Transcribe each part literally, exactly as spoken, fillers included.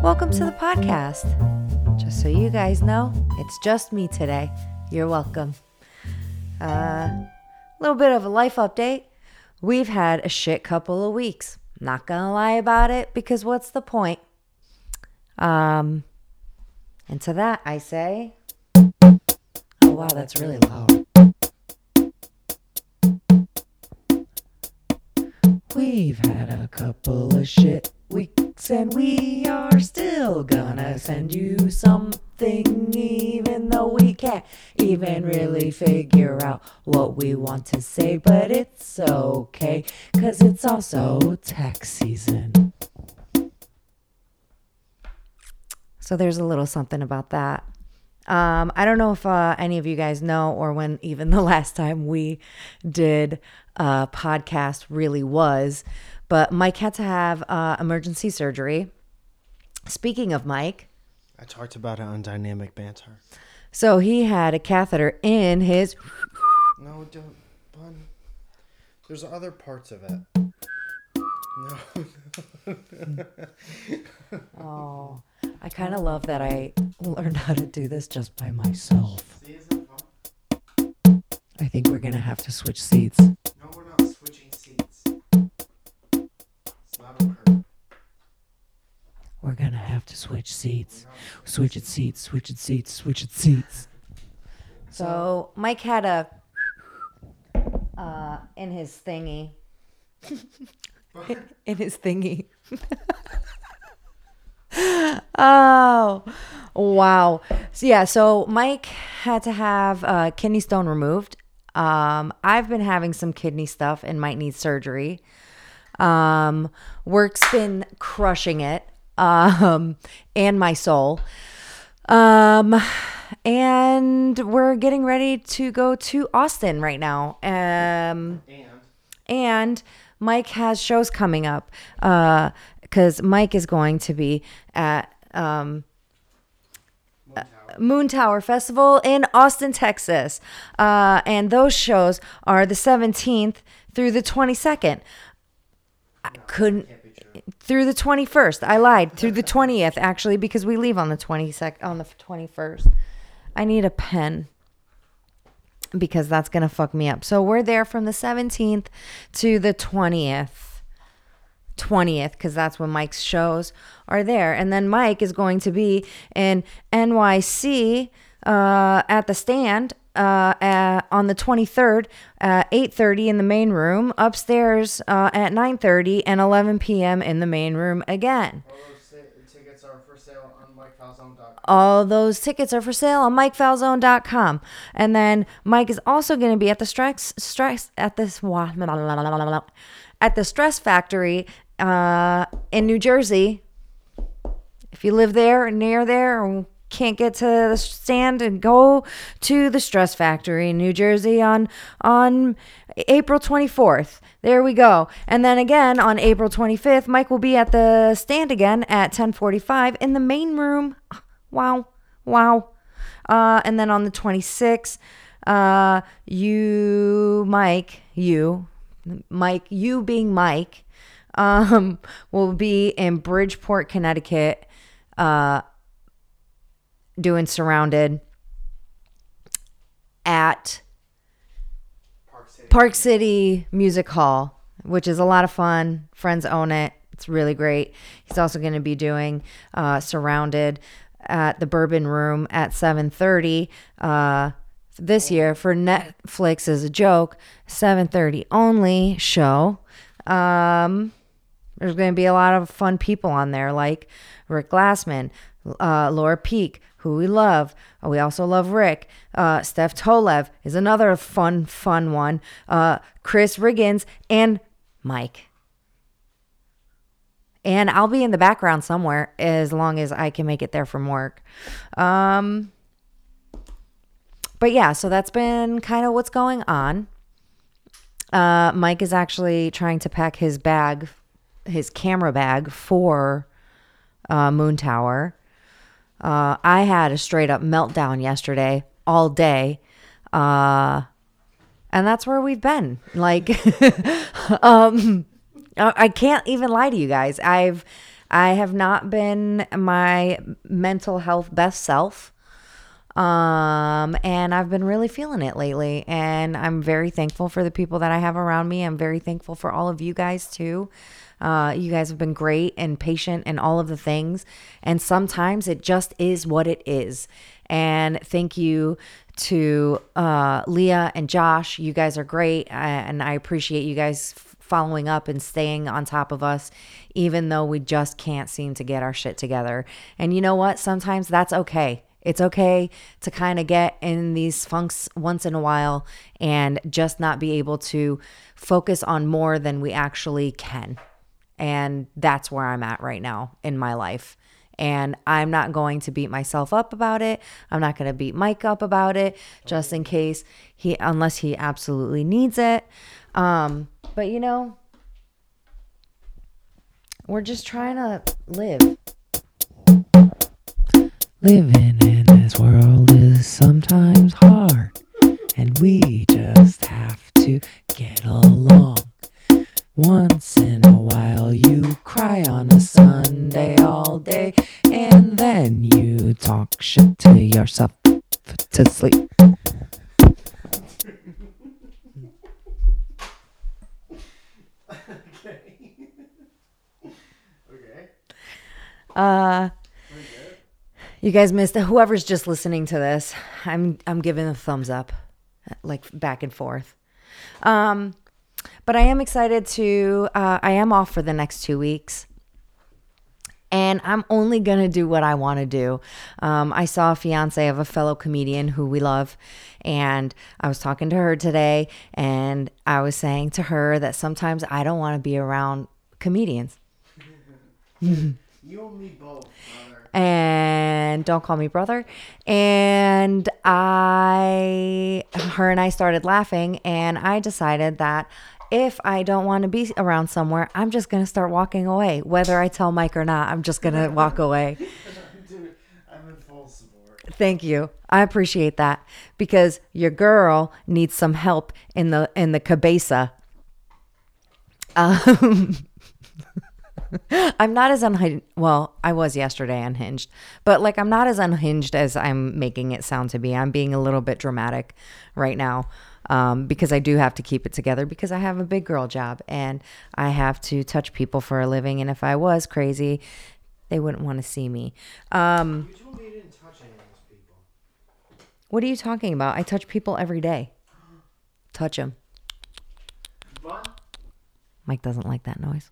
Welcome to the podcast. Just so you guys know, it's just me today. You're welcome. A uh, little bit of a life update. We've had a shit couple of weeks. Not gonna lie about it, because what's the point? Um, and to that I say, oh wow, that's really loud. We've had a couple of shit weeks and we are still gonna send you something, even though we can't even really figure out what we want to say. But it's okay, cause it's also tax season. So there's a little something about that. Um, I don't know if uh, any of you guys know, or when even the last time we did a podcast really was, but Mike had to have uh, emergency surgery. Speaking of Mike, I talked about it on Dynamic Banter. So he had a catheter in his... No, don't, Bun. There's other parts of it. No. Oh, I kind of love that I learned how to do this just by myself. See, isn't it fun? I think we're going to have to switch seats. No, we're not switching seats. It's not a curve. We're going to have to switch seats. Switch it seats, switch it seats, switch it seats. So Mike had a... Uh, in his thingy. in his thingy. Oh, wow. So yeah, so Mike had to have a kidney stone removed. Um, I've been having some kidney stuff and might need surgery. Um, work's been crushing it. Um, and my soul. Um, and we're getting ready to go to Austin right now. Um, And? and Mike has shows coming up. Uh, because Mike is going to be at um, Moon Tower. Moon Tower Festival in Austin, Texas. Uh, and those shows are the seventeenth through the twenty-second. I couldn't... Can't be true. Through the twenty-first. I lied. Through the twentieth, actually, because we leave on the twenty-second, on the twenty-first. I need a pen because that's going to fuck me up. So we're there from the seventeenth to the twentieth. twentieth, because that's when Mike's shows are there. And then Mike is going to be in N Y C uh, at the stand uh, at, on the twenty-third at eight thirty in the main room, upstairs uh, at nine thirty, and eleven p.m. in the main room again. All those tickets are for sale on Mike Falzone dot com. All those tickets are for sale on Mike Falzone dot com. And then Mike is also going to be at the stress, stress at this at the Stress Factory uh, in New Jersey. If you live there or near there or can't get to the stand, and go to the Stress Factory in New Jersey on on April twenty-fourth. There we go. And then again on April twenty-fifth, Mike will be at the stand again at ten forty-five in the main room. Wow. Wow. Uh, and then on the twenty-sixth, uh, you, Mike, you, Mike, you being Mike, um, will be in Bridgeport, Connecticut, uh, doing Surrounded at Park City. Park City Music Hall, which is a lot of fun. Friends own it. It's really great. He's also going to be doing uh, Surrounded at the Bourbon Room at seven thirty uh, this year for Netflix as a joke. seven thirty only show. Um, there's going to be a lot of fun people on there, like Rick Glassman, uh, Laura Peak, who we love. We also love Rick. Uh, Steph Tolev is another fun, fun one. Uh, Chris Riggins and Mike. And I'll be in the background somewhere as long as I can make it there from work. Um, but yeah, so that's been kind of what's going on. Uh, Mike is actually trying to pack his bag, his camera bag for uh, Moon Tower. Uh, I had a straight up meltdown yesterday all day. Uh, and that's where we've been. Like, um, I can't even lie to you guys. I've, I have not been my mental health best self. Um, and I've been really feeling it lately, and I'm very thankful for the people that I have around me. I'm very thankful for all of you guys too. Uh, you guys have been great and patient and all of the things. And sometimes it just is what it is. And thank you to uh, Leah and Josh. You guys are great. And I appreciate you guys following up and staying on top of us, even though we just can't seem to get our shit together. And you know what? Sometimes that's okay. It's okay to kind of get in these funks once in a while and just not be able to focus on more than we actually can. And that's where I'm at right now in my life. And I'm not going to beat myself up about it. I'm not going to beat Mike up about it, just in case he, unless he absolutely needs it. Um, but you know, we're just trying to live. Living in this world is sometimes hard, and we just have to get along. Once in a while you cry on a Sunday all day, and then you talk shit to yourself to sleep. Okay. Okay. Uh, Pretty good. you guys missed whoever's just listening to this. I'm I'm giving a thumbs up, like back and forth. Um, but I am excited to. Uh, I am off for the next two weeks. And I'm only going to do what I want to do. Um, I saw a fiance of a fellow comedian who we love. And I was talking to her today. And I was saying to her that sometimes I don't want to be around comedians. You and me both, brother. And don't call me brother. And I, her and I started laughing. And I decided that if I don't want to be around somewhere, I'm just going to start walking away. Whether I tell Mike or not, I'm just going to walk away. Dude, I'm in full support. Thank you. I appreciate that, because your girl needs some help in the in the cabeza. Um, I'm not as unhinged. Well, I was yesterday unhinged, but like I'm not as unhinged as I'm making it sound to be. I'm being a little bit dramatic right now. Um, because I do have to keep it together, because I have a big girl job and I have to touch people for a living. And if I was crazy, they wouldn't want to see me. Um, You told me you didn't touch any of those people. what are you talking about? I touch people every day. Touch them. But Mike doesn't like that noise.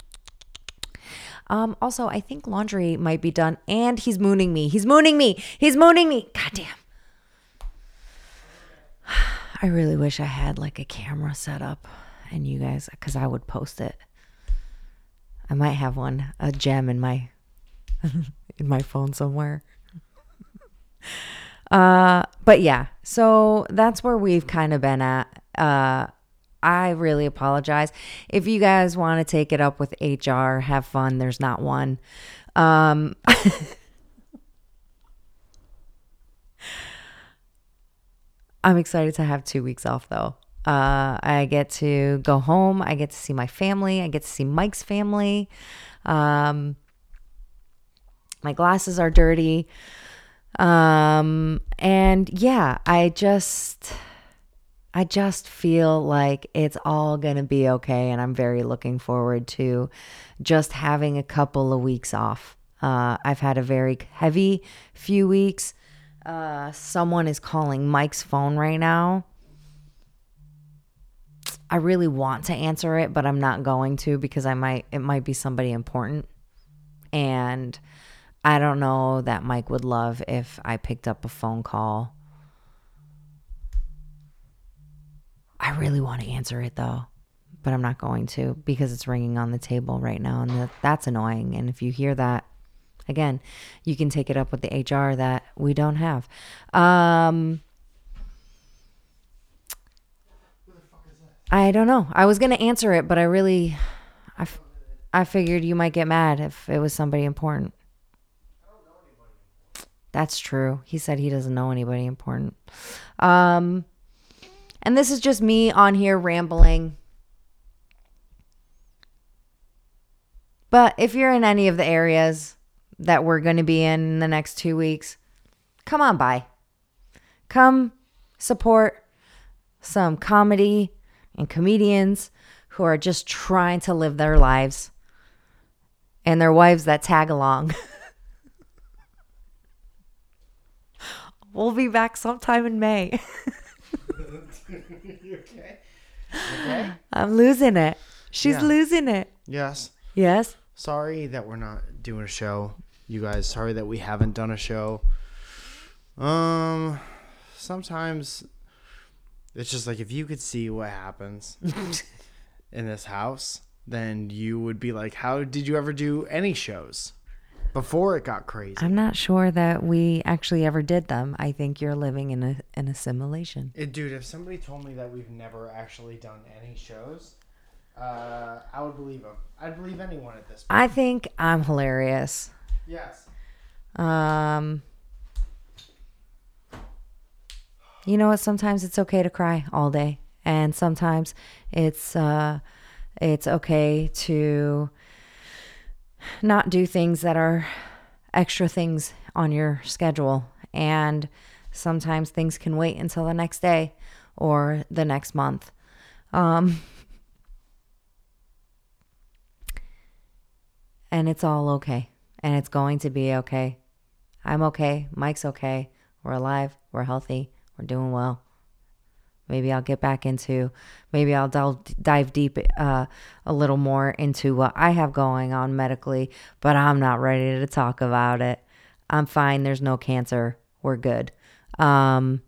Um, also, I think laundry might be done, and he's mooning me. He's mooning me. He's mooning me. God damn. I really wish I had like a camera set up and you guys, because I would post it. I might have one, a gem in my in my phone somewhere. uh, but yeah, so that's where we've kind of been at. Uh, I really apologize. If you guys want to take it up with H R, have fun. There's not one. Um, I'm excited to have two weeks off though. Uh, I get to go home. I get to see my family. I get to see Mike's family. Um, my glasses are dirty. Um, and yeah, I just, I just feel like it's all going to be okay. And I'm very looking forward to just having a couple of weeks off. Uh, I've had a very heavy few weeks. Uh, someone is calling Mike's phone right now. I really want to answer it, but I'm not going to, because I might, it might be somebody important. And I don't know that Mike would love if I picked up a phone call. I really want to answer it though, but I'm not going to, because it's ringing on the table right now, and that, that's annoying. And if you hear that, again, you can take it up with the H R that we don't have. Um, who the fuck is that? I don't know. I was going to answer it, but I really, I, f- I figured you might get mad if it was somebody important. I don't know anybody. That's true. He said he doesn't know anybody important. Um, and this is just me on here rambling. But if you're in any of the areas that we're going to be in in the next two weeks, come on by. Come support some comedy and comedians who are just trying to live their lives and their wives that tag along. We'll be back sometime in May. okay. Okay. I'm losing it. She's Yeah. losing it. Yes. Yes. Sorry that we're not doing a show, you guys. Sorry that we haven't done a show. Um, sometimes it's just like if you could see what happens in this house, then you would be like, how did you ever do any shows before it got crazy? I'm not sure that we actually ever did them. I think you're living in a in a simulation. It, dude, if somebody told me that we've never actually done any shows, uh, I would believe them. I'd believe anyone at this point. I think I'm hilarious. Yes. Um, you know what? Sometimes it's okay to cry all day, and sometimes it's uh, it's okay to not do things that are extra things on your schedule. And sometimes things can wait until the next day or the next month. Um, and it's all okay. And it's going to be okay. I'm okay. Mike's okay. We're alive. We're healthy. We're doing well. Maybe I'll get back into, maybe I'll delve, dive deep uh, a little more into what I have going on medically, but I'm not ready to talk about it. I'm fine. There's no cancer. We're good. Um,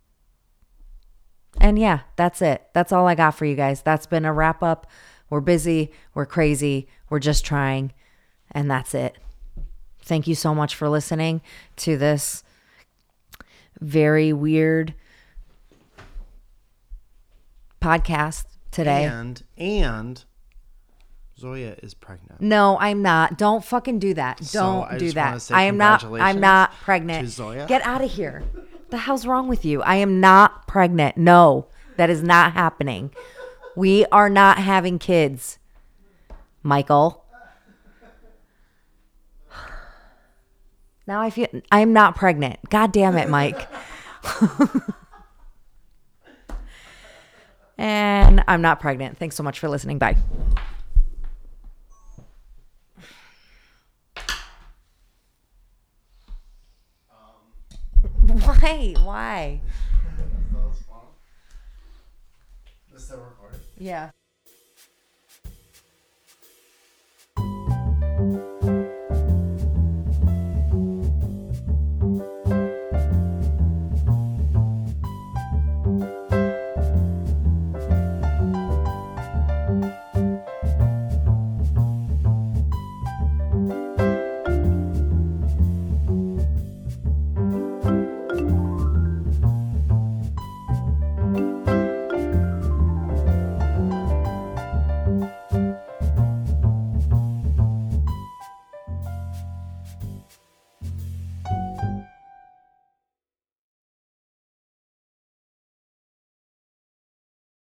and yeah, that's it. That's all I got for you guys. That's been a wrap up. We're busy. We're crazy. We're just trying. And that's it. Thank you so much for listening to this very weird podcast today. And, and Zoya is pregnant. No, I'm not. Don't fucking do that. So Don't I do just wanna that. say I am not. I'm congratulations not pregnant. to Zoya. Get out of here. The hell's wrong with you? I am not pregnant. No, that is not happening. We are not having kids, Michael. Now I feel I'm not pregnant. God damn it, Mike. And I'm not pregnant. Thanks so much for listening. Bye. Why? Why? Is that recording? Yeah.